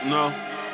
No.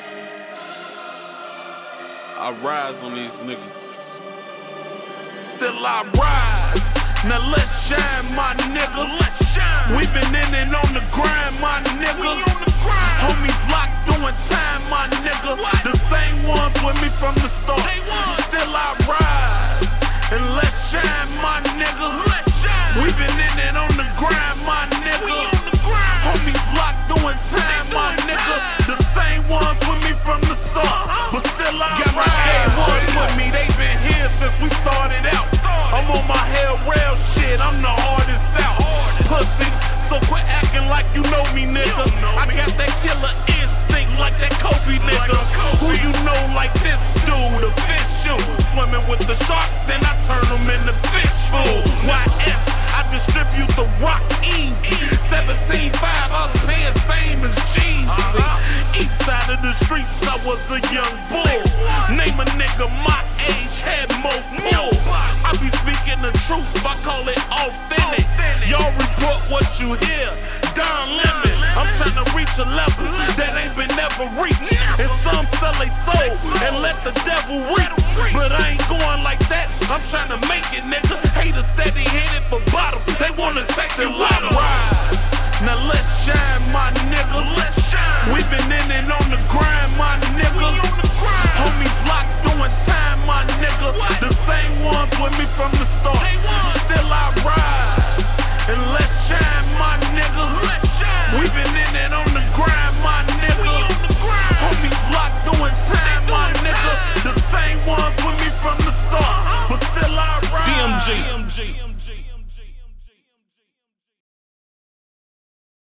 I rise on these niggas. Still I rise. Now let's shine, my nigga. We been in and on the grind, my nigga. Homies locked doing time, my nigga. The same ones with me from the start. Still I rise. And let's shine, my nigga. We been in and on the grind, my nigga. Homies locked doing time, my nigga. The same ones with me from the start. But still I got my day ones with me. They been here since we started out. I'm on my hair rail shit. I'm the hardest out. Pussy, so quit acting like you know me, nigga. I got that killer instinct like that Kobe nigga. Who you know like this dude, the fish shoe. Swimming with the sharks, then I turn them into fish food. YS, I distribute the rock easy. 17.5, I was paying same as Jeezy. East side of the streets, I was a young bull. Name a nigga my age, had more pull. I be speaking the truth, I call it authentic. Y'all report what you hear, Don Lemon. I'm trying to reach a level that ain't been never reached. And some sell they soul and let the devil reap. But I ain't going like that, I'm trying to make it, nigga. Haters steady headed for bottom, they wanna take the water. Rise. Now let's shine, my nigga. We been in and on the grind, my nigga. Homies locked doing time, my nigga. The same ones with me from the start. Still I rise. And let's shine, my nigga. We been in and on the grind, my nigga. Homies locked doing time, my nigga. The same ones with me from the start. But still I rise. DMG.